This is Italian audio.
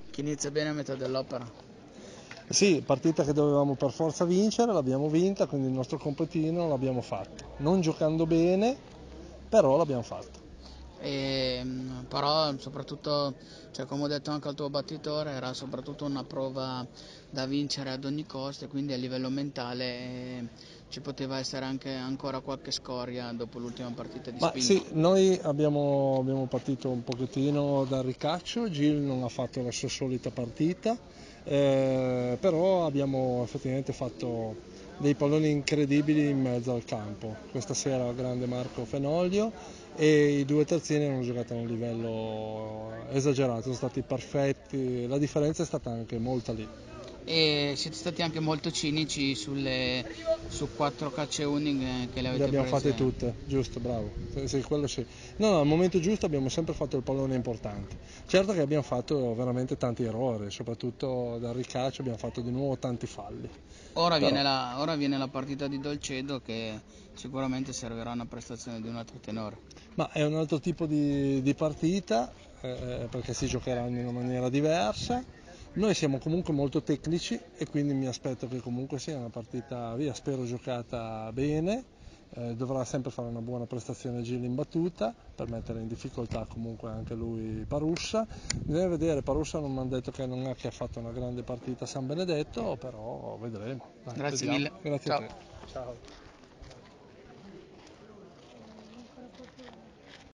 Chi inizia bene a metà dell'opera. Sì, partita che dovevamo per forza vincere, l'abbiamo vinta, quindi il nostro compitino l'abbiamo fatto. Non giocando bene, però l'abbiamo fatto. Però soprattutto, cioè, come ho detto anche al tuo battitore, era soprattutto una prova da vincere ad ogni costo, e quindi a livello mentale ci poteva essere anche ancora qualche scoria dopo l'ultima partita di Ma spinta. sì, noi abbiamo partito un pochettino dal ricaccio, Gil non ha fatto la sua solita partita, però abbiamo effettivamente fatto dei palloni incredibili in mezzo al campo. Questa sera il grande Marco Fenoglio e i due terzini hanno giocato a un livello esagerato, sono stati perfetti, la differenza è stata anche molta lì. E siete stati anche molto cinici su 4 calce uniche che le Le avete abbiamo fatte prese. tutte, giusto, bravo. Sì, quello sì. No, al momento giusto abbiamo sempre fatto il pallone importante. Certo che abbiamo fatto veramente tanti errori, soprattutto dal ricaccio abbiamo fatto di nuovo tanti falli. Però, Ora viene la partita di Dolcedo, che sicuramente servirà a una prestazione di un altro tenore. ma è un altro tipo di partita, perché si giocherà in una maniera diversa. Noi siamo comunque molto tecnici e quindi mi aspetto che comunque sia una partita, via, spero giocata bene. Dovrà sempre fare una buona prestazione Gil in battuta per mettere in difficoltà comunque anche lui Parussa. Bisogna vedere, Parussa non mi ha detto che non è che ha fatto una grande partita a San Benedetto, però vedremo. Dai, Grazie vediamo. mille. Grazie a Ciao. te. Ciao.